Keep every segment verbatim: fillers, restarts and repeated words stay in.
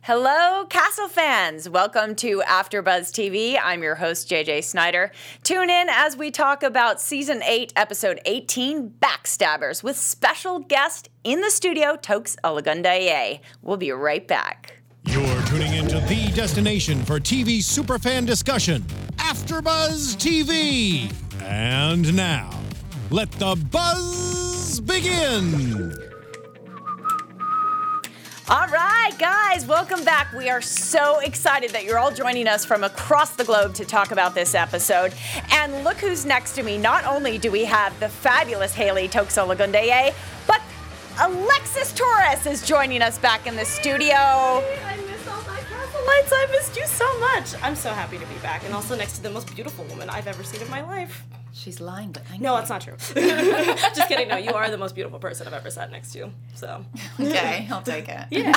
Hello, Castle fans. Welcome to AfterBuzz T V. I'm your host, J J Snyder. Tune in as we talk about Season eight, Episode eighteen, Backstabbers, with special guest in the studio, Tokes Olagundaye. We'll be right back. You're tuning into the destination for T V superfan discussion, AfterBuzz T V. And now, let the buzz begin. All right, guys, welcome back. We are so excited that you're all joining us from across the globe to talk about this episode. And look who's next to me. Not only do we have the fabulous Haley Tokes Olagundaye, but Alexis Torres is joining us back in the studio. I missed all my Castle Lights. I missed you so much. I'm so happy to be back, and also next to the most beautiful woman I've ever seen in my life. She's lying, but thank no, you. that's not true. Just kidding. No, you are the most beautiful person I've ever sat next to. So. Okay, I'll take it. Yeah.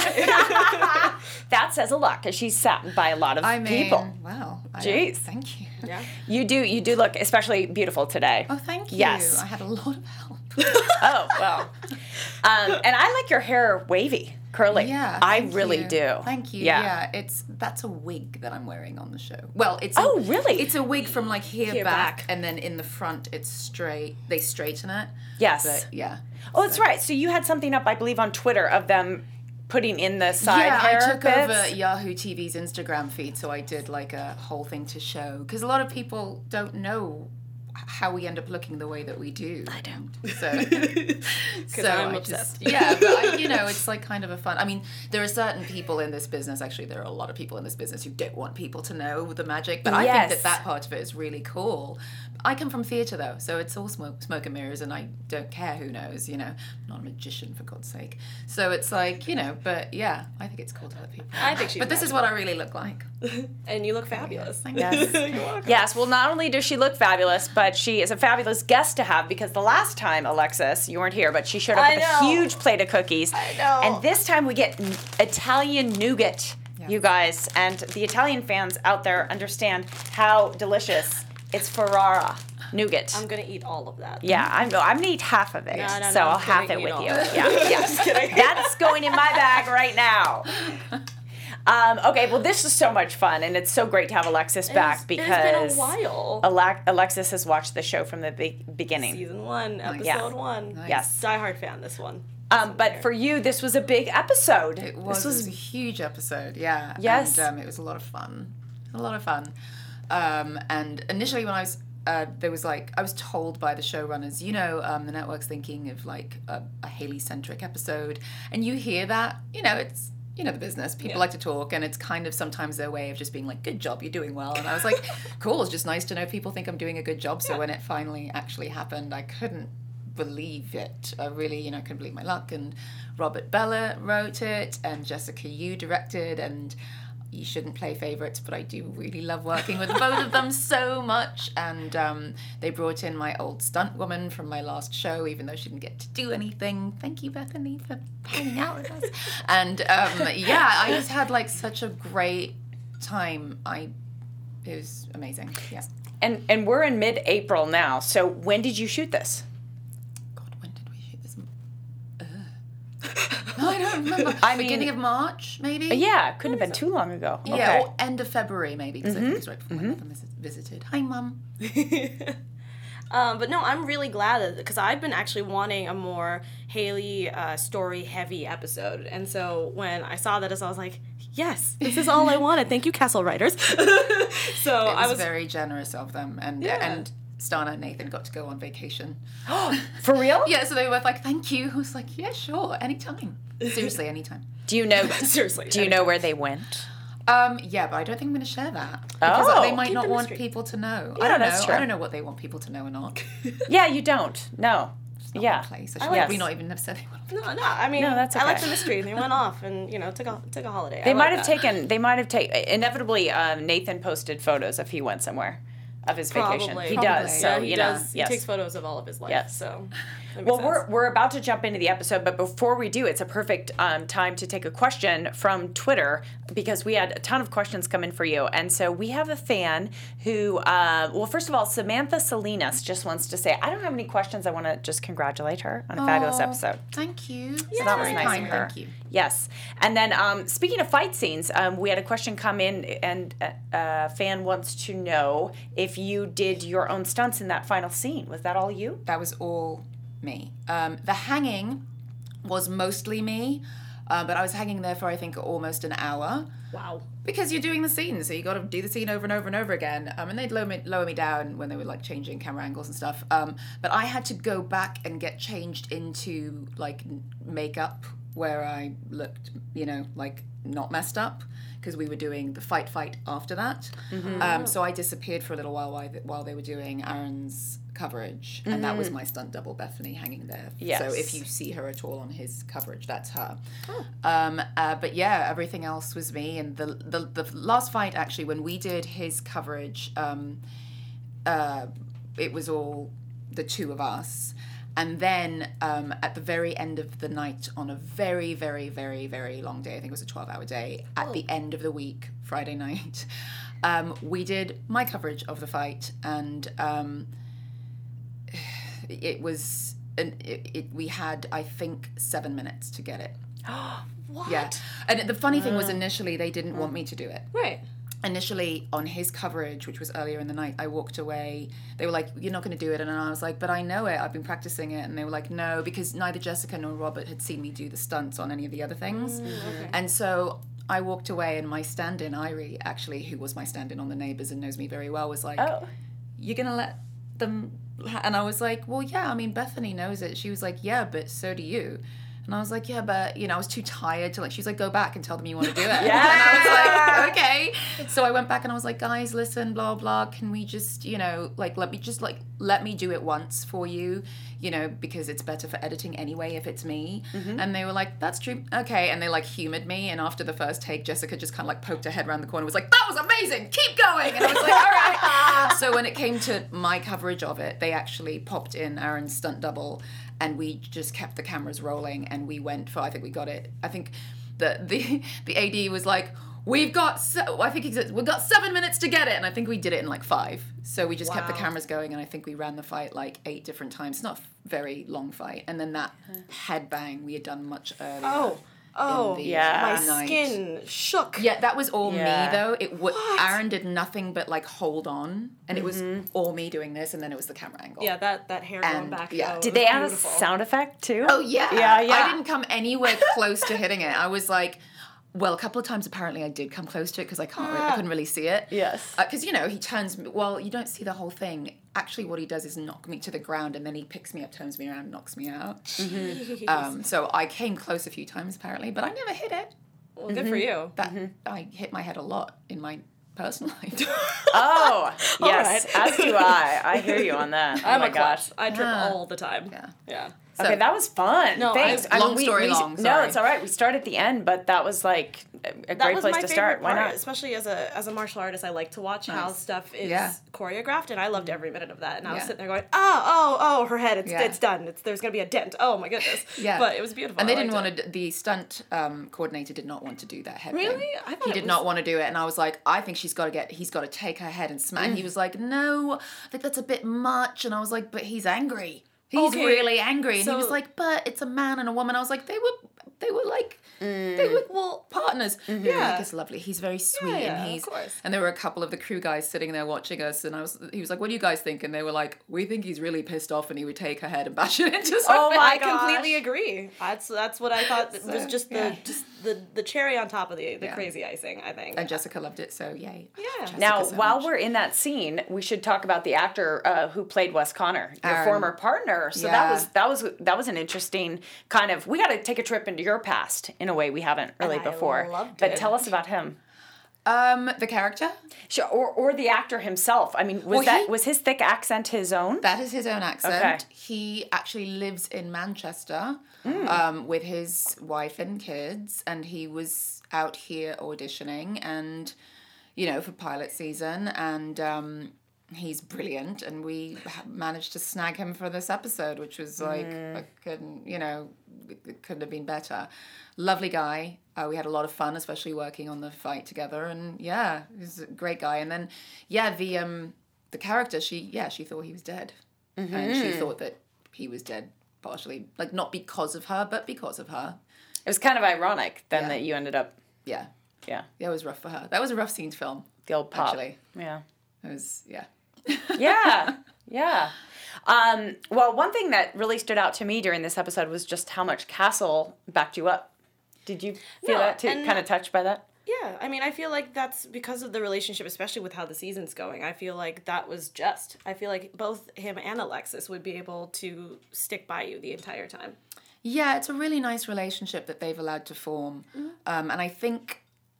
That says a lot because she's sat by a lot of I mean, people. wow. I, Jeez. Thank you. Yeah. You do, you do look especially beautiful today. Oh, thank you. Yes. I had a lot of help. Oh, well. Um, and I like your hair wavy, curly. Yeah. I thank really you. do. Thank you. Yeah. Yeah. It's that's a wig that I'm wearing on the show. Well, it's Oh, a, really? It's a wig from like here, Here back, back. and then in the front it's straight. They straighten it. Yes. But, yeah. Oh, that's right. So you had something up, I believe, on Twitter of them putting in the side yeah, hair I took bits. over Yahoo T V's Instagram feed, so I did like a whole thing to show because a lot of people don't know how we end up looking the way that we do. I don't. So, so I'm I obsessed. Just, yeah, but I, you know, it's like kind of a fun. I mean, there are certain people in this business. Actually, there are a lot of people in this business who don't want people to know the magic. But I Yes. think that that part of it is really cool. I come from theatre though, so it's all smoke, smoke and mirrors, and I don't care who knows. You know, I'm not a magician for God's sake. So it's like, you know, but yeah, I think it's cool to let people know. I think she's But this is what I really look like. And you look fabulous. Thank Yes. You're welcome. Yes, well, not only does she look fabulous, but she is a fabulous guest to have because the last time, Alexis, you weren't here, but she showed up I with know. a huge plate of cookies. I know. And this time we get n- Italian nougat, Yes. you guys. And the Italian fans out there understand how delicious it's Ferrara nougat. I'm going to eat all of that. Yeah, I'm, I'm going to eat half of it, No, no, so no, I'll I'm half kidding, it eat with all you. of it. Yeah, yeah. Just kidding. That's going in my bag right now. Um, okay, well, this is so much fun, and it's so great to have Alexis back It's- because It's been a while. Ale- Alexis has watched the show from the be- beginning. Season one, episode Yeah. one. Nice. Yes. Diehard fan, this one. Um, but for you, this was a big episode. It was, This it was was a huge episode, yeah. Yes. And um, it was a lot of fun. A lot of fun. Um, and initially when I was, uh, there was like, I was told by the showrunners, you know, um, the network's thinking of like a, a Haley-centric episode. And you hear that, you know, it's, you know, the business. People Yeah. like to talk, and it's kind of sometimes their way of just being like, good job, you're doing well. And I was like, cool, it's just nice to know people think I'm doing a good job. So when it finally actually happened, I couldn't believe it. I really, you know, couldn't believe my luck. And Robert Bella wrote it, and Jessica Yu directed, and you shouldn't play favorites, but I do really love working with both of them so much. And um, they brought in my old stunt woman from my last show, even though she didn't get to do anything. Thank you, Bethany, for hanging out with us. And um, yeah, I just had like such a great time. I it was amazing. Yeah. and and we're in mid-April now. So when did you shoot this? God, when did we shoot this? Ugh. No, I don't remember. I mean- Beginning of March, maybe. Yeah, it couldn't have been too long ago. Yeah, Okay. or end of February maybe, because I think it was right before my mother vis- visited. Hi, Mum. Um, but no, I'm really glad because I've been actually wanting a more Haley uh, story heavy episode, and so when I saw that, I was like, yes, this is all I wanted. Thank you, Castle writers. so It I was was very generous of them, and Yeah. and Stana and Nathan got to go on vacation. For real? Yeah, so they were both like, "Thank you." I was like, "Yeah, sure, anytime." Seriously, anytime. Do you know? seriously. Do you know where they went? Um, yeah, but I don't think I'm going to share that because Oh. they might Keep not the want mystery. people to know. Yeah, I don't that's know. true. I don't know what they want people to know or not. Yeah, you don't. No. Not Yeah. my place. I I should like- probably not even have said they want. No, no. I mean, No, that's I like okay. the mystery. They went off and you know took a took a holiday. They I might like have that. taken. They might have taken. Inevitably, um, Nathan posted photos if he went somewhere of his vacation. Probably. He Probably. does. So yeah, he you does. know. He Yes. takes photos of all of his life. Yes. So That makes Well, sense. we're, we're about to jump into the episode, but before we do, it's a perfect um, time to take a question from Twitter because we had a ton of questions come in for you. And so we have a fan who, uh, well, first of all, Samantha Salinas just wants to say, I don't have any questions. I want to just congratulate her on a fabulous Aw, episode. Thank you. So that was Very nice kind, of her. Thank you. Yes. And then um, speaking of fight scenes, um, we had a question come in, and a, a fan wants to know if you did your own stunts in that final scene. Was that all you? That was all me. Um, the hanging was mostly me, uh, but I was hanging there for I think almost an hour. Wow. Because you're doing the scene, so you got to do the scene over and over and over again. Um, and they'd lower me, lower me down when they were like changing camera angles and stuff. Um, but I had to go back and get changed into like n- makeup where I looked, you know, like not messed up because we were doing the fight fight after that. Mm-hmm. Um, so I disappeared for a little while while, while they were doing Aaron's coverage, and that was my stunt double, Bethany, hanging there. Yes. So if you see her at all on his coverage, that's her. Um, uh, but yeah, everything else was me. And the the, the last fight, actually, when we did his coverage, um, uh, it was all the two of us. And then um, at the very end of the night, on a very, very, very, very long day, I think it was a twelve-hour day, at the end of the week, Friday night, um, we did my coverage of the fight, and um, it was, an, it, it, we had, I think, seven minutes to get it. What? Yeah. And the funny thing was, initially, they didn't want me to do it. Right. Initially, on his coverage, which was earlier in the night, I walked away. They were like, you're not going to do it. And I was like, but I know it. I've been practicing it. And they were like, no, because neither Jessica nor Robert had seen me do the stunts on any of the other things. Okay. And so I walked away, and my stand-in, Irie, actually, who was my stand-in on The Neighbours and knows me very well, was like, Oh. you're going to let them... ha-" And I was like, well, yeah, I mean, Bethany knows it. She was like, yeah, but so do you. And I was like, yeah, but, you know, I was too tired to, like, she's like, go back and tell them you want to do it. Yeah. And I was like, okay. So I went back and I was like, guys, listen, blah, blah, can we just, you know, like, let me just, like, let me do it once for you, you know, because it's better for editing anyway if it's me. Mm-hmm. And they were like, that's true. Okay. And they, like, humored me. And after the first take, Jessica just kind of, like, poked her head around the corner and was like, that was amazing. Keep going. And I was like, all right. So when it came to my coverage of it, they actually popped in Aaron's stunt double, and we just kept the cameras rolling, and we went for, I think we got it, I think the the, the A D was like, we've got, so, I think he said, we've got seven minutes to get it, and I think we did it in like five. So we just kept the Wow. cameras going, and I think we ran the fight like eight different times. It's not a very long fight. And then that headbang we had done much earlier. Oh. Oh. the yeah. My night. skin shook. Yeah, that was all Yeah. me though. It w- What? Aaron did nothing but like hold on, and it was all me doing this, and then it was the camera angle. Yeah, that, that hair going And, back. yeah. though, Did was they add beautiful. a sound effect too? Oh yeah. Yeah, yeah. I didn't come anywhere close to hitting it. I was like, well, a couple of times apparently I did come close to it because I can't, re- I couldn't really see it. Yes. Because you know he turns. me Well, you don't see the whole thing. Actually, what he does is knock me to the ground, and then he picks me up, turns me around, and knocks me out. Jeez. Um, so I came close a few times apparently, but I never hit it. well, good for you. That I hit my head a lot in my personal life. Oh, yes, right. as do I. I hear you on that. Oh I'm my a gosh. klutz. I trip Yeah. all the time. Yeah. Yeah. So- Okay, that was fun. No, Thanks. I- Long story long, No, sorry. it's all right. We start at the end, but that was like a, a That great was place my to favorite start. Why part, not? especially as a as a martial artist. I like to watch how Nice. stuff is Yeah. choreographed, and I loved every minute of that. And I was Yeah. sitting there going, "Oh, oh, oh, her head, it's Yeah. it's done. It's there's gonna be a dent. Oh my goodness." Yeah. But it was beautiful. And they I didn't liked want to. The stunt um, coordinator did not want to do that head Really? thing. I thought he it did was- not want to do it, and I was like, I think she's got to get. He's got to take her head and smack. And he was like, no, I think that's a bit much. And I was like, but he's angry. He's Okay. really angry. And he was So- like, but it's a man and a woman. I was like, they were, they were like, they were well partners. Yeah. Nick is lovely. He's very sweet, Yeah, yeah, and of he's. course. And there were a couple of the crew guys sitting there watching us, and I was. He was like, what do you guys think? And they were like, we think he's really pissed off, and he would take her head and bash it into something. Oh my I gosh. completely agree. That's that's what I thought was So, just the yeah. just the, the cherry on top of the the Yeah. crazy icing. I think. And Jessica loved it, so yay. Yeah. Jessica Now, so while much. we're in that scene, we should talk about the actor uh, who played Wes Connor, your Aaron. former partner. So that Yeah. was that was that was an interesting kind of. We got to take a trip into your past in a way we haven't really And I before. loved But it. tell us about him. Um, the character? Sure, or or the actor himself. I mean, was Well, that he- was his thick accent his own? That is his own accent. Okay. He actually lives in Manchester Mm. um, with his wife and kids, and he was out here auditioning and, you know, for pilot season. And um, he's brilliant, and we managed to snag him for this episode, which was like, mm. I couldn't, you know, it couldn't have been better. Lovely guy. Uh, we had a lot of fun, especially working on the fight together, and yeah, he's a great guy. And then, yeah, the um the character, she yeah, she thought he was dead, mm-hmm. and she thought that he was dead partially, like not because of her, but because of her. It was kind of ironic then yeah. that you ended up. Yeah. Yeah. Yeah, it was rough for her. That was a rough scene to film. The old pop. Actually. Yeah. It was, yeah. yeah. Yeah. Um, well, one thing that really stood out to me during this episode was just how much Castle backed you up. Did you feel no, that too? Kind of touched by that? Yeah. I mean, I feel like that's because of the relationship, especially with how the season's going. I feel like that was just. I feel like both him and Alexis would be able to stick by you the entire time. Yeah, it's a really nice relationship that they've allowed to form. Mm-hmm. Um, and I think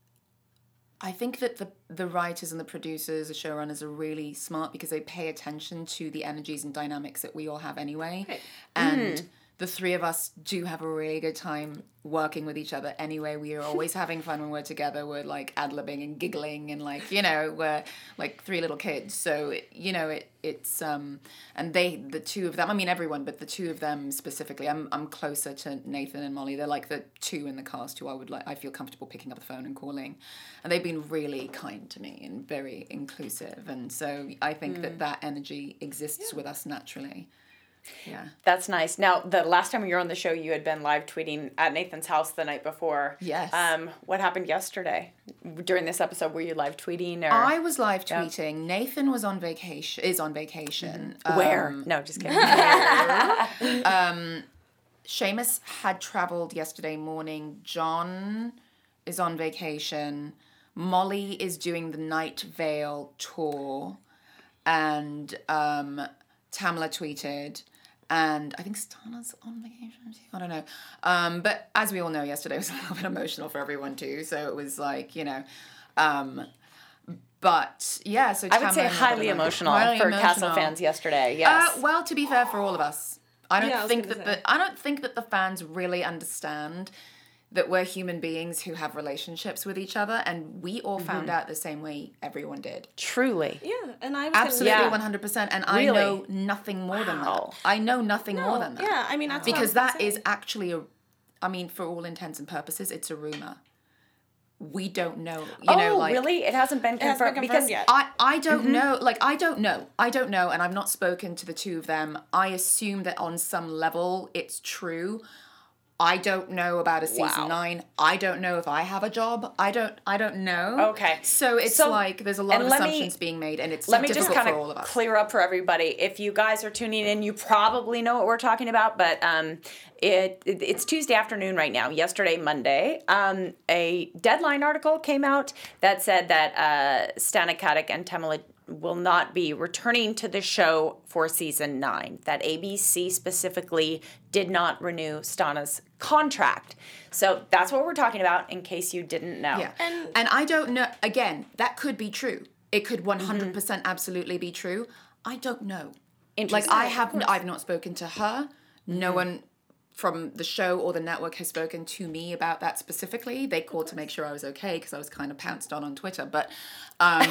I think that the the writers and the producers, the showrunners are really smart because they pay attention to the energies and dynamics that we all have anyway. Right. And mm. the three of us do have a really good time working with each other anyway. We are always having fun when we're together. We're like ad-libbing and giggling and like, you know, we're like three little kids. So, you know, it it's, um, and they, the two of them, I mean everyone, but the two of them specifically, I'm I'm closer to Nathan and Molly. They're like the two in the cast who I would like, I feel comfortable picking up the phone and calling. And they've been really kind to me and very inclusive. And so I think mm. that that energy exists yeah. with us naturally. Yeah. That's nice. Now, the last time you were on the show, you had been live tweeting at Nathan's house the night before. Yes. Um, what happened yesterday? During this episode, were you live tweeting? Or? I was live tweeting. Yeah. Nathan was on vacation, is on vacation. Mm-hmm. Where? Um, no, just kidding. um, Seamus had traveled yesterday morning. John is on vacation. Molly is doing the Night Vale tour. And um, Tamla tweeted... And I think Stana's on vacation too. I don't know. Um, but as we all know, yesterday was a little bit emotional for everyone too. So it was like, you know. Um, but yeah, so I would say highly emotional highly for emotional. Castle fans yesterday. Yes. Uh, well, to be fair, for all of us, I don't yeah, I think that say. the I don't think that the fans really understand that we're human beings who have relationships with each other, and we all mm-hmm. found out the same way everyone did. Truly. Yeah, and I was absolutely gonna, yeah. one hundred percent, and really? I know nothing more wow. than that. I know nothing no, more than that. Yeah, I mean that's because what I was that saying. is actually a, I mean, for all intents and purposes, it's a rumor. We don't know. You oh, know, like, really? It hasn't been confirmed, hasn't been confirmed because yet. I, I don't mm-hmm. know. Like, I don't know. I don't know, and I've not spoken to the two of them. I assume that on some level it's true. I don't know about a season wow. nine. I don't know if I have a job. I don't. I don't know. Okay. So it's so, like there's a lot of assumptions me, being made, and it's let me difficult just for all of us. Clear up for everybody. If you guys are tuning in, you probably know what we're talking about. But um, it, it it's Tuesday afternoon right now. Yesterday, Monday, um, a Deadline article came out that said that uh, Stana Katic and Tamla will not be returning to the show for season nine. That A B C specifically did not renew Stana's contract. So that's what we're talking about, in case you didn't know. Yeah. And, and I don't know, again, that could be true. It could one hundred percent mm-hmm. absolutely be true. I don't know. Like, I have, I've not spoken to her. No mm-hmm. one from the show or the network has spoken to me about that specifically. They called to make sure I was okay because I was kind of pounced on on Twitter. But... Um,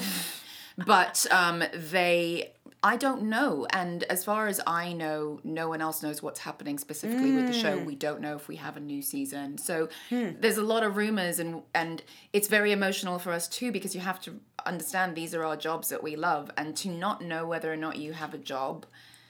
But um, they, I don't know. And as far as I know, no one else knows what's happening specifically mm. with the show. We don't know if we have a new season. So hmm. there's a lot of rumors, and, and it's very emotional for us too, because you have to understand these are our jobs that we love. And to not know whether or not you have a job,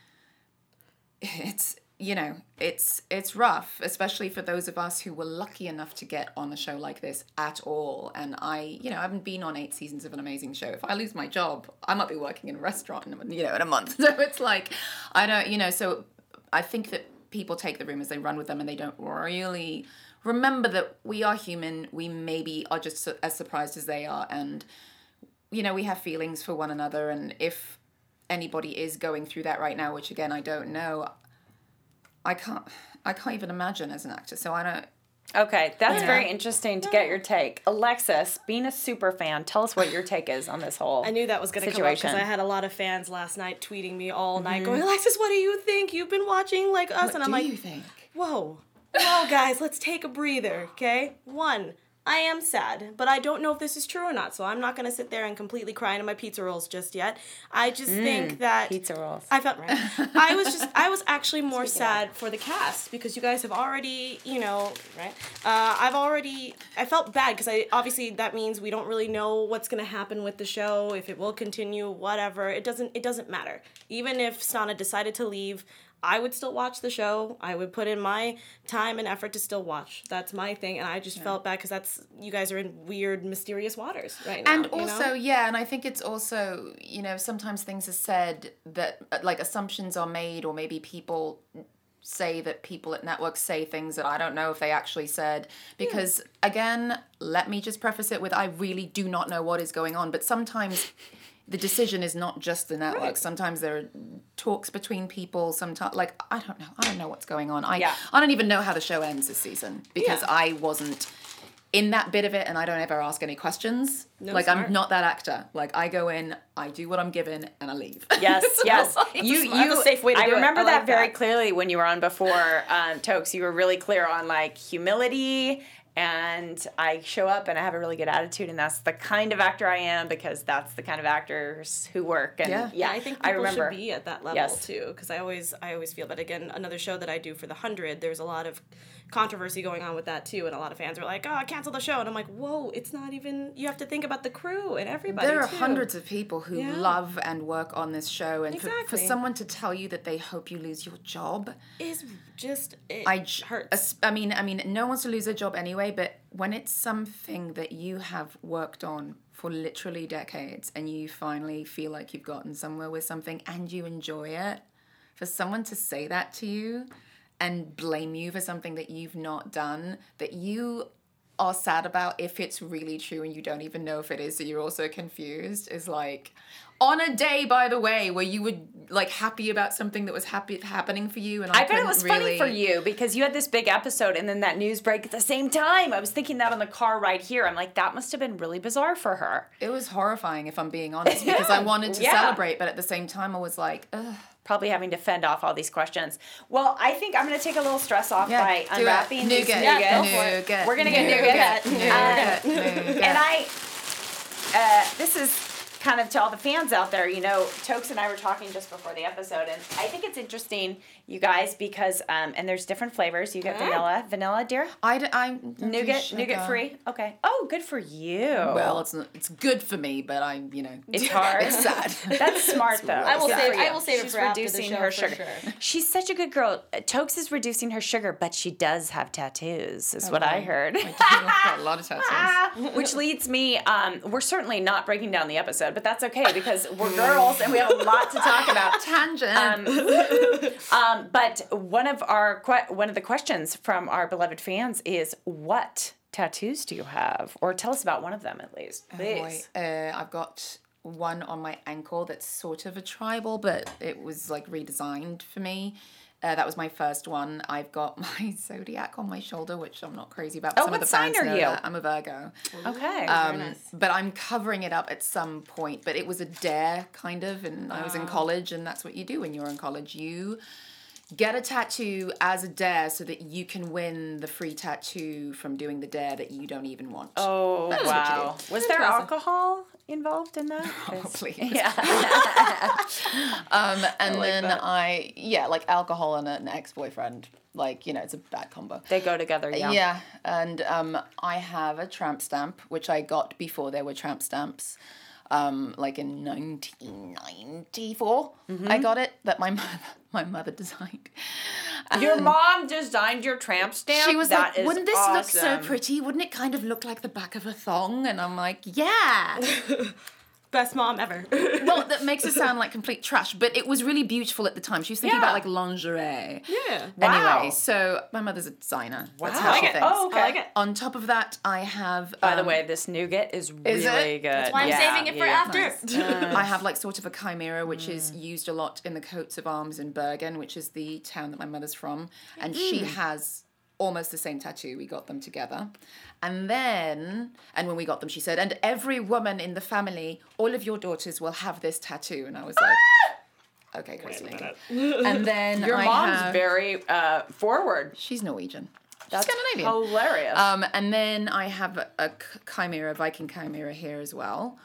it's... You know, it's it's rough, especially for those of us who were lucky enough to get on a show like this at all. And I, you know, I haven't been on eight seasons of an amazing show. If I lose my job, I might be working in a restaurant, in a, you know, in a month. So it's like, I don't, you know, so I think that people take the rumors, they run with them, and they don't really remember that we are human. We maybe are just as surprised as they are. And, you know, we have feelings for one another. And if anybody is going through that right now, which again, I don't know, I can't I can't even imagine as an actor, so I don't... Okay, that's yeah. very interesting to get your take. Alexis, being a super fan, tell us what your take is on this whole I knew that was going to come up because I had a lot of fans last night tweeting me all mm-hmm. night going, Alexis, what do you think? You've been watching like us. What and I'm do like, you think? Whoa. Whoa, guys, let's take a breather, okay? One, I am sad, but I don't know if this is true or not, so I'm not going to sit there and completely cry into my pizza rolls just yet. I just mm, think that... Pizza rolls. I felt right. I was just, I was actually more Speaking sad of. for the cast, because you guys have already, you know, right? Uh, I've already, I felt bad, because I obviously that means we don't really know what's going to happen with the show, if it will continue, whatever. It doesn't, it doesn't matter. Even if Stana decided to leave, I would still watch the show. I would put in my time and effort to still watch. That's my thing, and I just yeah. felt bad because that's you guys are in weird, mysterious waters right now. And also, you know? yeah, and I think it's also, you know, sometimes things are said that, like, assumptions are made, or maybe people say that people at networks say things that I don't know if they actually said. Because, yeah. again, let me just preface it with I really do not know what is going on, but sometimes... the decision is not just the network. Right. Sometimes there are talks between people. Sometimes, like, I don't know. I don't know what's going on. I yeah. I don't even know how the show ends this season because yeah. I wasn't in that bit of it, and I don't ever ask any questions. No, like, smart. I'm not that actor. Like, I go in, I do what I'm given, and I leave. Yes, so, yes. You, you. That's a safe way to I do remember it. I that like very that. clearly when you were on before, um, Tokes. You were really clear on, like, humility. And I show up and I have a really good attitude, and that's the kind of actor I am because that's the kind of actors who work. And yeah, yeah I think people I remember. should be at that level yes. too. Because I always, I always feel that again, another show that I do for the hundred, there's a lot of controversy going on with that too, and a lot of fans are like, "Oh, cancel the show," and I'm like, "Whoa, it's not even. You have to think about the crew and everybody." There are too. hundreds of people who yeah. love and work on this show, and exactly. for, for someone to tell you that they hope you lose your job is just it I hurts. I mean, I mean, no one wants to lose their job anyway, but when it's something that you have worked on for literally decades and you finally feel like you've gotten somewhere with something and you enjoy it, for someone to say that to you and blame you for something that you've not done, that you are sad about if it's really true and you don't even know if it is, so you're also confused, is like, on a day, by the way, where you were like happy about something that was happy happening for you, and I, I bet it was really... funny for you because you had this big episode and then that news break at the same time. I was thinking that on the car right here. I'm like, that must have been really bizarre for her. It was horrifying, if I'm being honest, because I wanted to yeah. celebrate, but at the same time, I was like, ugh. Probably having to fend off all these questions. Well, I think I'm going to take a little stress off yeah, by unwrapping these nougat. nougat. Yeah, nougat. We're going to get nougat. nougat. nougat. nougat. And I, uh, this is kind of to all the fans out there, you know, Tokes and I were talking just before the episode, and I think it's interesting, you guys, because, um, and there's different flavors. You get yeah. vanilla. Vanilla, dear? I, d- I nougat, nougat free? Okay. Oh, good for you. Well, it's not, it's good for me, but I, you know. It's hard. It's sad. That's smart, though. I will Good save. for you. I will save She's it for after the reducing show her for sugar. Sure. She's such a good girl. Uh, Tokes is reducing her sugar, but she does have tattoos, is okay. what I heard. I do. I've got a lot of tattoos. Which leads me, um, we're certainly not breaking down the episode, but that's okay because we're girls and we have a lot to talk about. Tangent. Um, um, but one of our que- one of the questions from our beloved fans is, what tattoos do you have? Or tell us about one of them at least, please. Oh, uh, I've got one on my ankle that's sort of a tribal, but it was like redesigned for me. Uh, that was my first one. I've got my zodiac on my shoulder, which I'm not crazy about. Oh, Some what of the sign fans are know you? that. I'm a Virgo. Okay. Um, Very nice. But I'm covering it up at some point. But it was a dare, kind of, and I was in college, and that's what you do when you're in college. You get a tattoo as a dare so that you can win the free tattoo from doing the dare that you don't even want. Oh, That's wow. what you do. Was there alcohol involved in that? Oh, please. Yeah. um, and I like then that. I, yeah, like alcohol and an ex-boyfriend. Like, you know, it's a bad combo. They go together, yeah. Yeah, and um, I have a tramp stamp, which I got before there were tramp stamps. Um, like in nineteen ninety-four, Mm-hmm. I got it, that my mother, my mother designed. Your And mom designed your tramp stamp? She was That like, is wouldn't this awesome. look so pretty? Wouldn't it kind of look like the back of a thong? And I'm like, yeah. Best mom ever. Well, that makes it sound like complete trash, but it was really beautiful at the time. She was thinking Yeah. about like lingerie. Yeah. Wow. Anyway, so my mother's a designer. That's Wow. how I she like it. thinks. Oh, okay. I like it. On top of that, I have. By the um, way, this nougat is, Is really it? good. That's why I'm Yeah, saving it for yeah. after. I have like sort of a chimera, which is Mm. used a lot in the coats of arms in Bergen, which is the town that my mother's from. And she Mm. has almost the same tattoo. We got them together. And then, and when we got them, she said, and every woman in the family, all of your daughters will have this tattoo. And I was like, okay, Christy. And then Your I mom's have, very uh, forward. she's Norwegian. That's Scandinavian. hilarious. Um, and then I have a, a chimera, a Viking chimera here as well.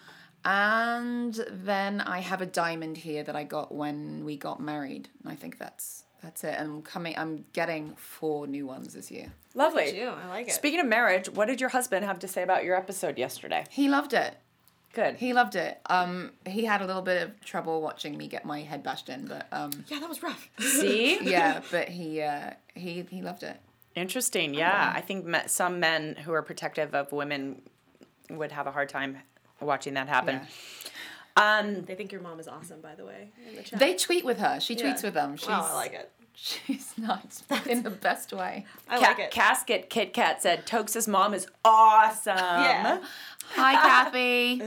And then I have a diamond here that I got when we got married. I think that's that's it. And I'm coming. I'm getting four new ones this year. Lovely. Too. I like it. Speaking of marriage, what did your husband have to say about your episode yesterday? He loved it. Good. He loved it. Um, he had a little bit of trouble watching me get my head bashed in, but um, Yeah, that was rough. See? yeah, but he uh, he he loved it. Interesting. Yeah. I think me- some men who are protective of women would have a hard time watching that happen. Yeah. Um, They think your mom is awesome, by the way, in the chat. They tweet with her. She tweets Yeah. with them. She's, Wow, I like it. She's nuts in the best way. I Ca- like it. Casket Kit Kat said Tokes' mom is awesome. Yeah. Hi, Kathy.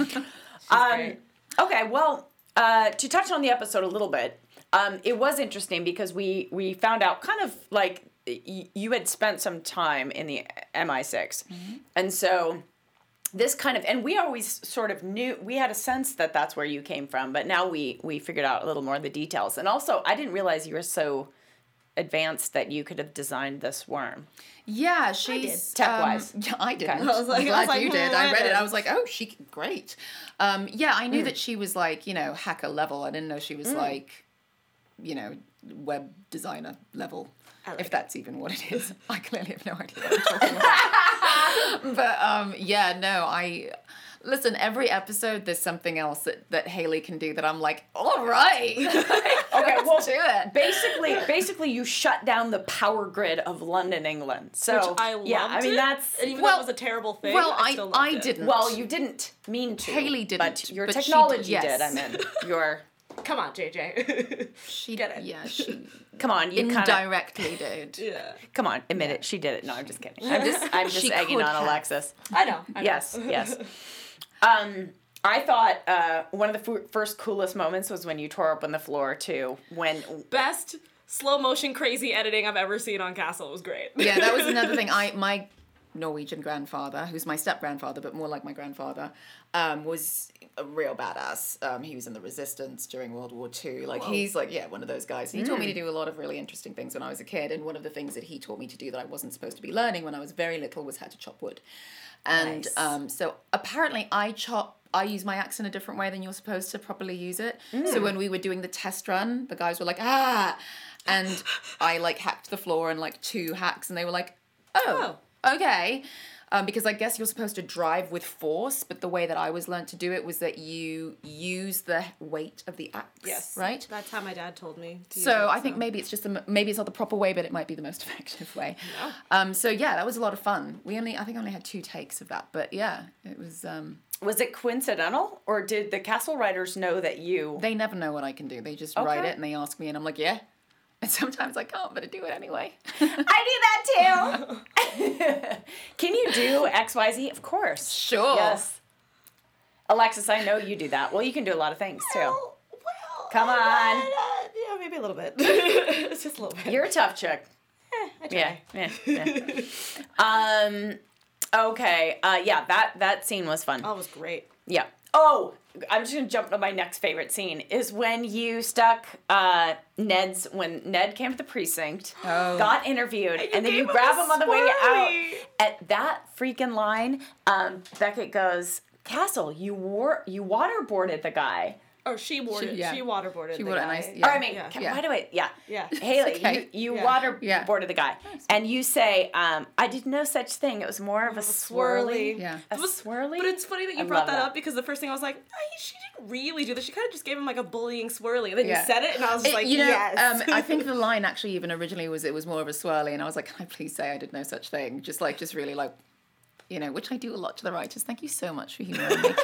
Um, great. okay, well, uh, to touch on the episode a little bit, um, it was interesting because we we found out kind of like y- you had spent some time in the M I six, and so this kind of, and we always sort of knew, we had a sense that that's where you came from, but now we we figured out a little more of the details, and also I didn't realize you were so advanced that you could have designed this worm. Yeah, she's did. Tech-wise. Um, yeah, I didn't. Okay. I was like- I'm I glad was like, you did. hmm, I I read it. did. I was like, oh, she great. Um, yeah, I knew that she was like, you know, hacker level. I didn't know she was like, you know, web designer level. like If that's even what it is. I clearly have no idea what I'm talking about. But um, yeah, no, I listen. Every episode, there's something else that, that Haley can do that I'm like, all right. Okay, Let's well, do it. basically, basically, you shut down the power grid of London, England. So, Which I loved yeah, I mean it. that's And even well- though it was a terrible thing, well, I, I- still loved I it. didn't. well, you didn't mean to. Haley didn't, but your but she technology did, yes. did. I mean, your Come on, J J. She Get it. Yeah, she come on, you kind of indirectly did. Yeah. come on, admit it. She did it. No, I'm just kidding. I'm just I'm just She egging could on have. Alexis. I know. I know. Yes, yes. Um, I thought uh, one of the f- first coolest moments was when you tore open the floor too. When Best slow motion crazy editing I've ever seen on Castle. It was great. Yeah, that was another thing. I my Norwegian grandfather, who's my step grandfather, but more like my grandfather, um, was a real badass. Um, he was in the resistance during World War Two. Like Whoa. he's like, yeah, one of those guys. He taught me to do a lot of really interesting things when I was a kid. And one of the things that he taught me to do that I wasn't supposed to be learning when I was very little was how to chop wood. And Nice. um, so apparently I chop. I use my axe in a different way than you're supposed to properly use it. So when we were doing the test run, the guys were like, ah, and I like hacked the floor in like two hacks, and they were like, oh, okay. Um, because I guess you're supposed to drive with force, but the way that I was learned to do it was that you use the weight of the axe, Yes. right? That's how my dad told me. To use So it, I think maybe it's just the, maybe it's not the proper way, but it might be the most effective way. Um, so yeah, that was a lot of fun. We only I think I only had two takes of that, but yeah, it was. Um, was it coincidental, or did the castle writers know that you? they never know what I can do. They just write Okay. it and they ask me, and I'm like, yeah. And sometimes I can't, but I do it anyway. I do that too. Can you do X Y Z? Of course. Sure. Yes. Alexis, I know you do that. Well, you can do a lot of things too. Well, well, Come uh, on. uh, yeah, maybe a little bit. It's just a little bit. You're a tough chick. I try. Yeah. Yeah. yeah. um. Okay. Uh. Yeah. That that scene was fun. Oh, it was great. Yeah. Oh, I'm just gonna jump to my next favorite scene is when you stuck uh, Ned's when Ned came to the precinct, Oh. got interviewed, and, then gave you him grab a him on the way swirly. out. At that freaking line, um, Beckett goes, "Castle, you war you waterboarded the guy." Or she water, She- yeah. she waterboarded She the water- guy. and I- yeah. Or I mean, Yeah. ca- Yeah. why do I? Yeah. Yeah. Haley, okay. you, you Yeah. waterboarded Yeah. the guy, and you say, um, "I did no such thing. It was more of a swirly." swirly. Yeah. A It was- swirly. But it's funny that you I brought love that, that. up because the first thing I was like, "Ay, she didn't really do this. She kind of just gave him like a bullying swirly. And then Yeah. you said it, and I was just It- like, you know, yes. um, I think the line actually even originally was it was more of a swirly, and I was like, can I please say I did no such thing? Just like, just really like, you know, which I do a lot to the writers. Thank you so much for humoring me.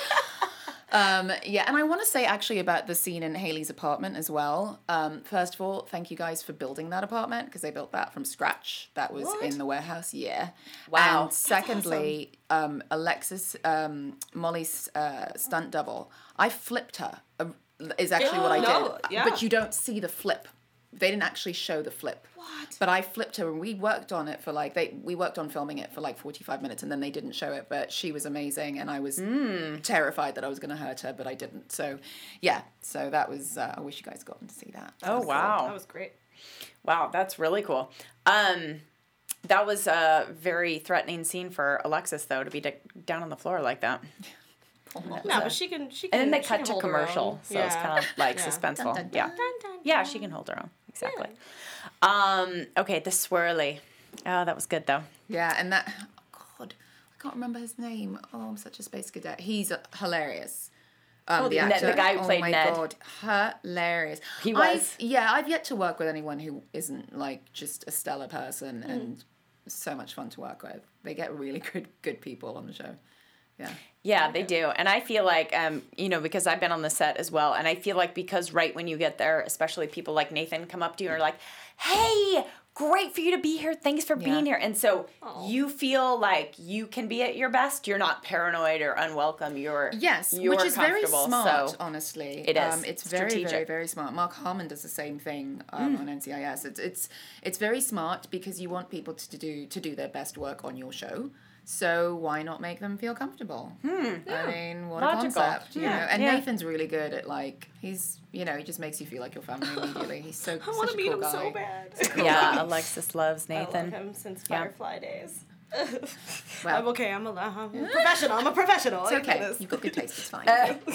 Um, yeah, and I want to say actually about the scene in Haley's apartment as well. Um, first of all, thank you guys for building that apartment because they built that from scratch. That was What? in the warehouse, yeah. Wow. And secondly, um, Alexis, um, Molly's uh, stunt double, I flipped her. Uh, is actually what I did. No, yeah. But you don't see the flip. They didn't actually show the flip. What? But I flipped her, and we worked on it for like they we worked on filming it for like forty-five minutes, and then they didn't show it. But she was amazing, and I was terrified that I was going to hurt her, but I didn't. So, yeah. So that was. Uh, I wish you guys gotten to see that. That Oh was cool. wow. That was great. Wow, that's really cool. Um, That was a very threatening scene for Alexis, though, to be d- down on the floor like that. No, but she can. She can. And then they she cut can to hold her commercial, own. so it's Yeah. kind of like Yeah. suspenseful. Dun, dun, Yeah, Dun, dun, yeah, dun. she can hold her own exactly. Um, okay, the swirly. Oh, that was good though. Yeah, and that, oh God, I can't remember his name. Oh, I'm such a space cadet. He's uh, hilarious. Um, Oh, the Ned- actor. the guy who oh played my Ned. God, hilarious. He was. I've, yeah, I've yet to work with anyone who isn't like just a stellar person Mm. and so much fun to work with. They get really good good people on the show. Yeah. Yeah, they do. And I feel like, um, you know, because I've been on the set as well, and I feel like because right when you get there, especially people like Nathan come up to you and are like, hey, great for you to be here. Thanks for being Yeah. here. And so Aw. you feel like you can be at your best. You're not paranoid or unwelcome. You're Yes, you're which is very comfortable. smart, So honestly. It is. Um, it's very, very, Strategic. very smart. Mark Harmon does the same thing um, on N C I S. It's it's it's very smart because you want people to do to do their best work on your show. So why not make them feel comfortable? Hmm. I mean, what Logical. a concept, you Yeah. know. And Yeah. Nathan's really good at like he's you know he just makes you feel like your family immediately. He's so I such want a to meet cool him guy. so bad. yeah, Alexis loves I Nathan. love him since Yeah. Firefly days. Well, I'm okay. I'm a, I'm a professional. I'm a professional. it's I get okay. this. You've got good taste. It's fine.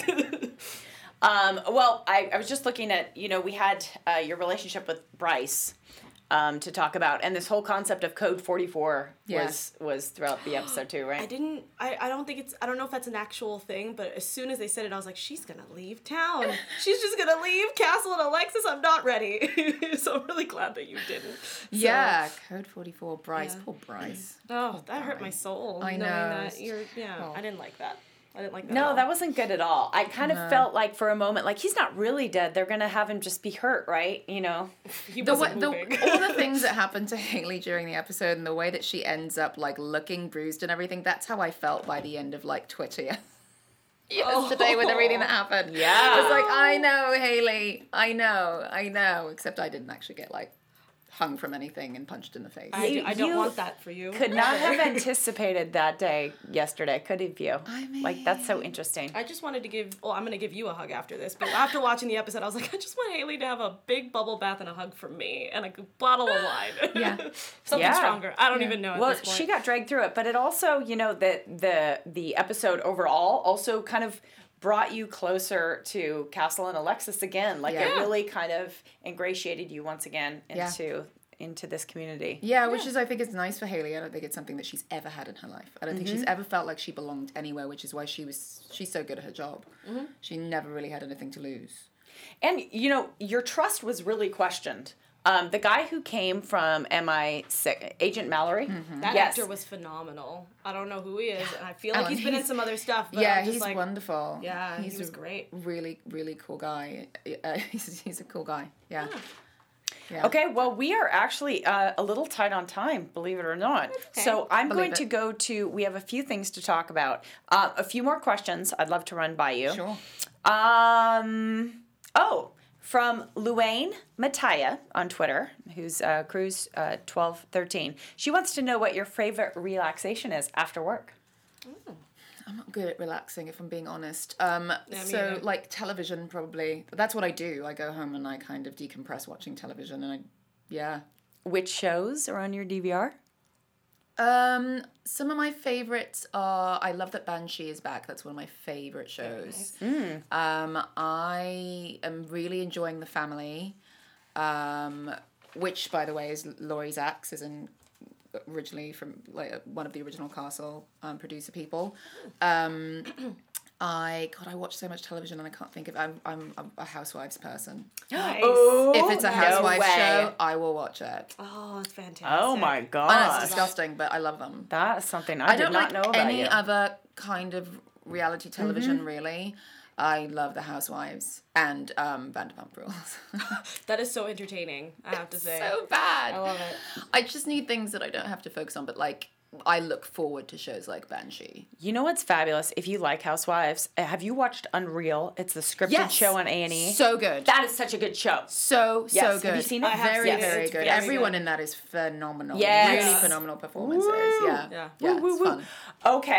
Um, well, I, I was just looking at, you know, we had uh, your relationship with Bryce um, to talk about, and this whole concept of Code forty-four Yeah. was was throughout the episode too, right? I didn't. I, I don't think it's. I don't know if that's an actual thing, but as soon as they said it, I was like, she's gonna leave town. She's just gonna leave Castle and Alexis. I'm not ready. So I'm really glad that you didn't. So- Yeah, Code forty-four. Bryce. Yeah. Poor Bryce. Oh, that hurt my soul. I knowing know. That you're. Yeah. Well. I didn't like that. I didn't like that. at No, all. that wasn't good at all. I kind of No. felt like for a moment, like he's not really dead. They're gonna have him just be hurt, right? You know? He The, wasn't way, the moving. all the things that happened to Haley during the episode and the way that she ends up like looking bruised and everything, that's how I felt by the end of like Twitter yesterday with everything that happened. Yeah. I was like, I know, Haley. I know, I know. Except I didn't actually get like hung from anything and punched in the face. I, do, I don't You want that for you. Could not have anticipated that day yesterday, could have you? I like that's so interesting. I just wanted to give. Well, I'm gonna give you a hug after this. But after watching the episode, I was like, I just want Haley to have a big bubble bath and a hug from me, and a bottle of wine. Yeah. Something Yeah. stronger. I don't even know. At Well, this point. she got dragged through it, but it also, you know, the the the episode overall also kind of brought you closer to Castle and Alexis again. Like it Yeah. really kind of ingratiated you once again Yeah. into into this community. Yeah, which is I think is nice for Haley. I don't think it's something that she's ever had in her life. I don't think Mm-hmm. she's ever felt like she belonged anywhere, which is why she was she's so good at her job. Mm-hmm. She never really had anything to lose. And you know, your trust was really questioned. Um, the guy who came from M I six, Agent Mallory. That yes. actor was phenomenal. I don't know who he is, and I feel like Oh, he's been in he's- some other stuff. But Yeah, I'm just he's like, wonderful. Yeah, he he's was a great. Really, really cool guy. Uh, he's, he's a cool guy. Yeah. Yeah. Okay, well, we are actually uh, a little tight on time, believe it or not. okay. So I'm Believe going it. to go to, we have a few things to talk about. Uh, a few more questions I'd love to run by you. Sure. Um, oh, from Luane Mataya on Twitter, who's uh, Cruise uh, twelve thirteen. She wants to know what your favorite relaxation is after work. I'm not good at relaxing, if I'm being honest. Um, Yeah, me so, either. like, television, probably. That's what I do. I go home and I kind of decompress watching television, and I, yeah. Which shows are on your D V R? Um, some of my favorites are, I love that Banshee is back. That's one of my favorite shows. Um, I am really enjoying The Family, um, which, by the way, is Laurie Zaks, is in originally from like one of the original Castle um, producer people. Um, I God, I watch so much television and I can't think of. I'm I'm a Housewives person. Nice. Oh, If it's a no Housewives way. show, I will watch it. Oh, that's fantastic. Oh my I know god. it's disgusting, but I love them. That is something I, I did don't not like know about any you. other kind of reality television, Mm-hmm. really. I love The Housewives and um, Vanderpump Rules. That is so entertaining. I have to say. So bad. I love it. I just need things that I don't have to focus on, but like I look forward to shows like Banshee. You know what's fabulous? If you like Housewives, uh, have you watched Unreal? It's the scripted Yes. show on A and E. So good. That is such a good show. so Yes. so Have good. you seen it? I have Very seen it. very It's good. very Everyone good. in that is phenomenal. Yes. Really phenomenal performances. Yeah. Yeah. Yeah. Woo, it's woo, woo. fun. Okay.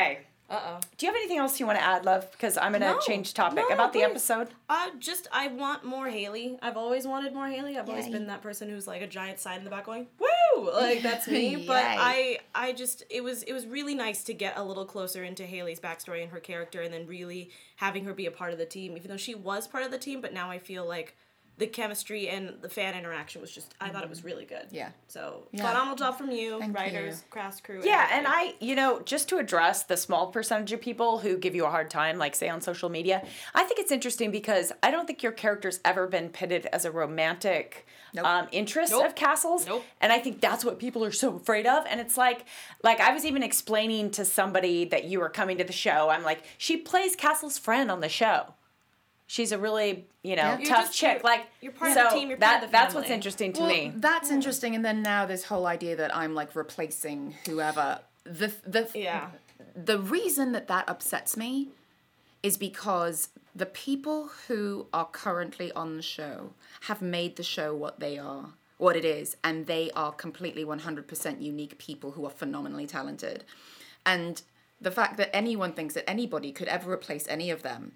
Uh-oh. Do you have anything else you want to add, love? Because I'm going to No. change topic No, about the please. episode. Uh, just, I want more Haley. I've always wanted more Haley. I've always Yay. been that person who's like a giant sign in the back going, woo! Like, that's me. But Yay. I I just, it was it was really nice to get a little closer into Haley's backstory and her character and then really having her be a part of the team, even though she was part of the team, but now I feel like the chemistry and the fan interaction was just, I thought it was really good. Yeah. So, Yeah. phenomenal job from you, Thank writers, you. cast, crew. Yeah, everything. and I, you know, just to address the small percentage of people who give you a hard time, like say on social media, I think it's interesting because I don't think your character's ever been pitted as a romantic Nope. um, interest Nope. of Castle's. Nope. And I think that's what people are so afraid of. And it's like, like I was even explaining to somebody that you were coming to the show, I'm like, she plays Castle's friend on the show. She's a really, you know, Yeah. You're tough just- chick. you're- like, you're part of so the team, you're that, part of the that's what's family. interesting to Well, me. that's interesting. And then now this whole idea that I'm like replacing whoever. The the Yeah. the reason that that upsets me is because the people who are currently on the show have made the show what they are, what it is, and they are completely one hundred percent unique people who are phenomenally talented. And the fact that anyone thinks that anybody could ever replace any of them,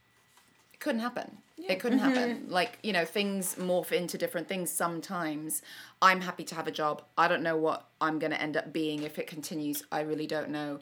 it couldn't happen. It couldn't happen. Like, you know, things morph into different things sometimes. I'm happy to have a job. I don't know what I'm going to end up being if it continues. I really don't know.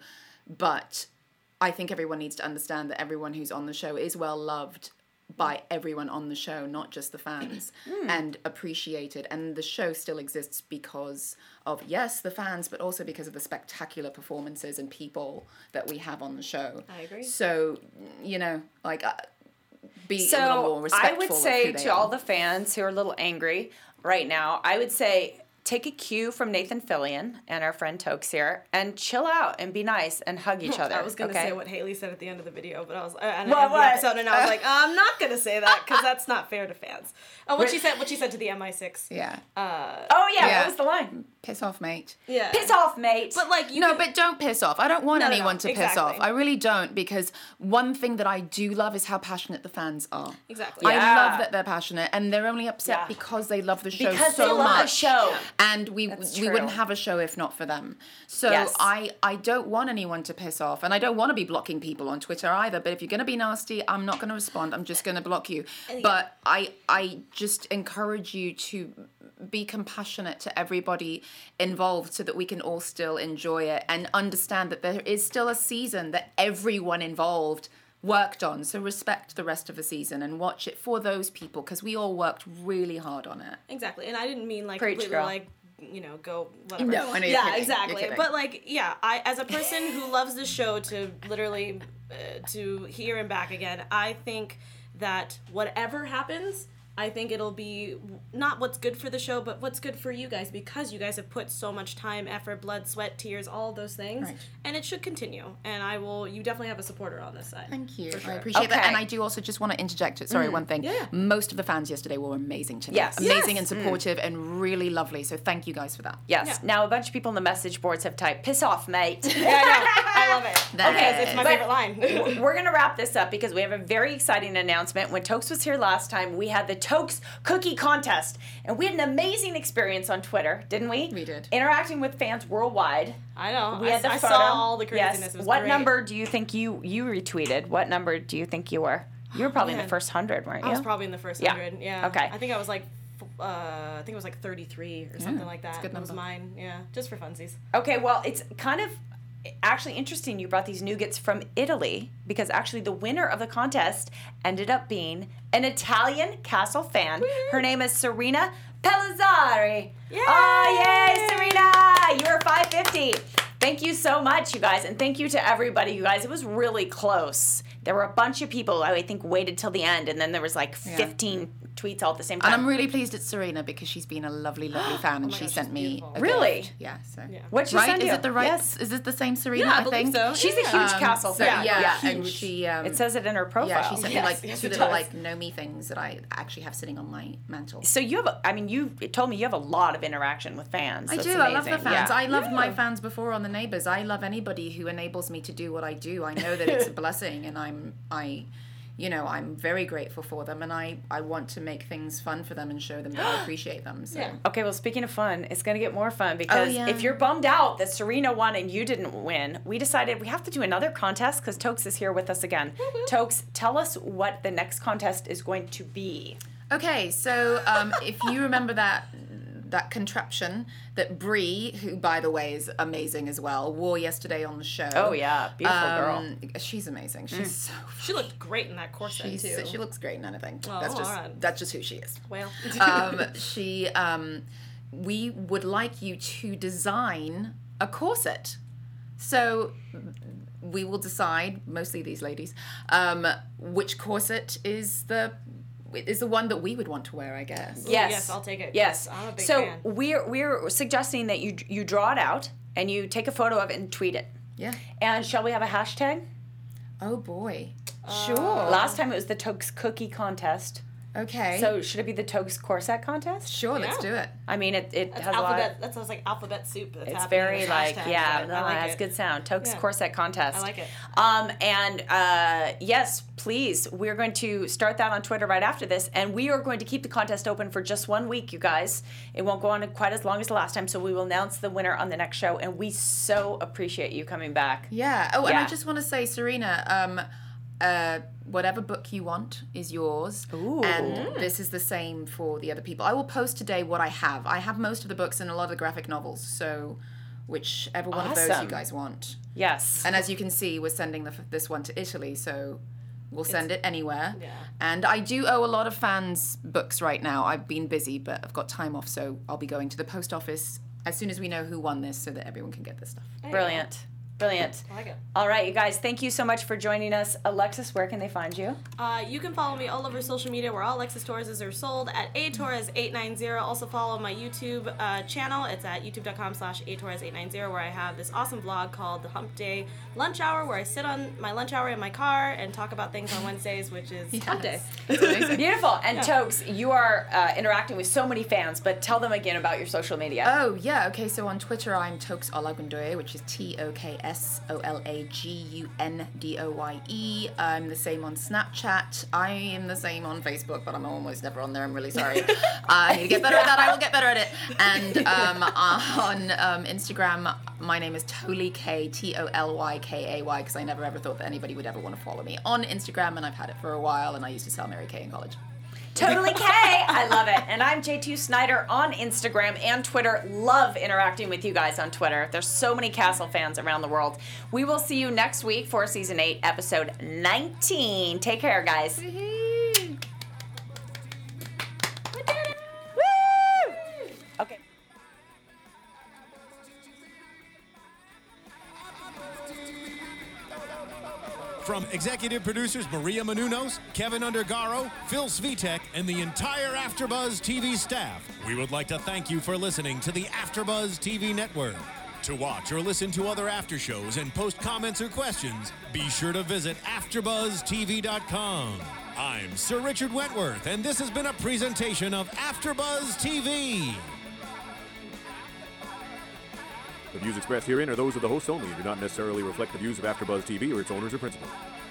But I think everyone needs to understand that everyone who's on the show is well loved by everyone on the show, not just the fans, and appreciated. And the show still exists because of, yes, the fans, but also because of the spectacular performances and people that we have on the show. I agree. So, you know, like, uh, be a little So more I respectful would of say who they to all are. the fans who are a little angry right now, I would say take a cue from Nathan Fillion and our friend Tokes here and chill out and be nice and hug each other. I was gonna okay? say what Haley said at the end of the video, but I was uh, and What, at the what? episode, and I was like, I'm not gonna say that because that's not fair to fans. Oh, what she said, what she said to the M I six. Yeah. Oh yeah, Yeah. what was the line? Piss off, mate. Yeah. Piss off, mate. But like you. No, can- but don't piss off. I don't want No, no, no, anyone to piss exactly. off. I really don't, because one thing that I do love is how passionate the fans are. Exactly. Yeah. I love that they're passionate, and they're only upset Yeah. because they love the show Because so they love much. the show. And we That's we wouldn't true. have a show if not for them. So Yes. I I don't want anyone to piss off, and I don't want to be blocking people on Twitter either. But if you're going to be nasty, I'm not going to respond. I'm just going to block you. But I I just encourage you to be compassionate to everybody involved so that we can all still enjoy it and understand that there is still a season that everyone involved worked on. So respect the rest of the season and watch it for those people, because we all worked really hard on it. Exactly, and I didn't mean like Preach, completely girl. like you know go whatever. No, I know you're Yeah, kidding. You're exactly. kidding. But like yeah, I as a person who loves the show to literally uh, to here and back again, I think that whatever happens, I think it'll be not what's good for the show, but what's good for you guys, because you guys have put so much time, effort, blood, sweat, tears, all of those things, Right. and it should continue. And I will. You definitely have a supporter on this side. Thank you. For sure. I appreciate that. Okay. And I do also just want to interject it. Sorry, one thing. Yeah. Most of the fans yesterday were amazing to me. Yes. Amazing Yes. and supportive and really lovely. So thank you guys for that. Yes. Yeah. Now a bunch of people in the message boards have typed, piss off, mate. Yeah, I know. I love it. That Okay, it's my is- favorite line. We're going to wrap this up because we have a very exciting announcement. When Tokes was here last time, we had the Tokes Cookie Contest. And we had an amazing experience on Twitter, didn't we? We did. Interacting with fans worldwide. I know. We I, had the I photo. saw all the craziness. Yes. It was What great. number do you think you you retweeted? What number do you think you were? You were probably in man. the first hundred, weren't you? I was probably in the first Yeah. hundred. Yeah. Okay. I think I was like, f- uh, I think it was like thirty-three or something like that. that's a good That was number. mine. Yeah, just for funsies. Okay, well, it's kind of actually interesting you brought these nougats from Italy, because actually the winner of the contest ended up being an Italian Castle fan. Her name is Serena Pellizzari. Yay! Oh, yay, Serena! You were five fifty. Thank you so much, you guys, and thank you to everybody, you guys. It was really close. There were a bunch of people, I think, waited till the end, and then there was like Yeah. fifteen tweets all at the same time. And I'm really pleased it's Serena, because she's been a lovely, lovely fan, and my she gosh, sent she's me beautiful. a Really? gift. Yeah. So. Yeah. What'd she Right? send Is you? it the right? Yes. Is it the same Serena? Yeah, I I believe think. so. She's a huge Um, Castle so, fan. yeah, Yeah. and she. Um, It says it in her profile. Yeah, she sent me Yes, like yes, two it little does. like know me things that I actually have sitting on my mantle. So you have, a, I mean, you told me you have a lot of interaction with fans. I That's do. I love the amazing. fans. Yeah. I loved my fans before on the Neighbours. I love anybody who enables me to do what I do. I know that it's a blessing, and I'm I, you know, I'm very grateful for them, and I, I want to make things fun for them and show them that I appreciate them. So. Yeah. Okay, well, speaking of fun, it's going to get more fun because Oh, yeah. if you're bummed out that Serena won and you didn't win, we decided we have to do another contest because Tokes is here with us again. Tokes, tell us what the next contest is going to be. Okay, so um, if you remember that that contraption that Brie, who by the way is amazing as well, wore yesterday on the show. Oh, yeah, beautiful girl. Um, she's amazing. She's so. She looked great in that corset She's, too. she looks great in anything. Oh, that's just alright. that's just who she is. well. um, she, um, we would like you to design a corset. So we will decide, mostly these ladies, um, which corset is the is the one that we would want to wear, I guess. Yes. yes, I'll take it, 'cause Yes. I'm a big so fan. we're we're suggesting that you you draw it out and you take a photo of it and tweet it. Yeah. And shall we have a hashtag? Oh boy. Uh, Sure. Last time it was the Tokes Cookie Contest. Okay. So should it be the Tokes Corset Contest? sure, let's Yeah. do it. I mean, it, it That's has a lot alphabet. of... That sounds like alphabet soup. That's It's happening very with like, hashtags, yeah, but no, I like it has it. good sound. Tokes Yeah. Corset Contest. I like it. Um, and uh, yes, please, we're going to start that on Twitter right after this, and we are going to keep the contest open for just one week, you guys. It won't go on quite as long as the last time, so we will announce the winner on the next show, and we so appreciate you coming back. Yeah. Oh, and Yeah. I just want to say, Serena, um, uh, whatever book you want is yours. Ooh. And this is the same for the other people. I will post today what I have. I have most of the books and a lot of the graphic novels, so whichever one of those Awesome. you guys want. Yes. And as you can see, we're sending the, this one to Italy, so we'll send it anywhere. Yeah. And I do owe a lot of fans books right now. I've been busy, but I've got time off, so I'll be going to the post office as soon as we know who won this so that everyone can get this stuff. There you go. Brilliant. Brilliant. I like it. All right, you guys, thank you so much for joining us. Alexis, where can they find you? Uh, you can follow me all over social media where all Alexis Torres are sold at A Torres eight ninety. Also follow my YouTube uh, channel. It's at youtube.com slash A Torres eight ninety where I have this awesome vlog called The Hump Day Lunch Hour where I sit on my lunch hour in my car and talk about things on Wednesdays, which is Hump Day. It's amazing. Beautiful. And Tokes, you are uh, interacting with so many fans, but tell them again about your social media. Oh, yeah. Okay, so on Twitter, I'm Tokes Olagundoye, which is T O K S O L A G U N D O Y E. I'm the same on Snapchat. I am the same on Facebook, but I'm almost never on there. I'm really sorry. I need to get better at that. I will get better at it. And um, on um, Instagram, my name is Toly K, T O L Y K A Y, because I never ever thought that anybody would ever want to follow me on Instagram, and I've had it for a while, and I used to sell Mary Kay in college. Totally K. I love it. And I'm J two Snyder on Instagram and Twitter. Love interacting with you guys on Twitter. There's so many Castle fans around the world. We will see you next week for season eight, episode nineteen. Take care, guys. Woo! Okay. From executive producers Maria Menounos, Kevin Undergaro, Phil Svitek, and the entire AfterBuzz T V staff, we would like to thank you for listening to the AfterBuzz T V network. To watch or listen to other after shows and post comments or questions, be sure to visit after buzz T V dot com. I'm Sir Richard Wentworth, and this has been a presentation of AfterBuzz T V. The views expressed herein are those of the hosts only and do not necessarily reflect the views of AfterBuzz T V or its owners or principals.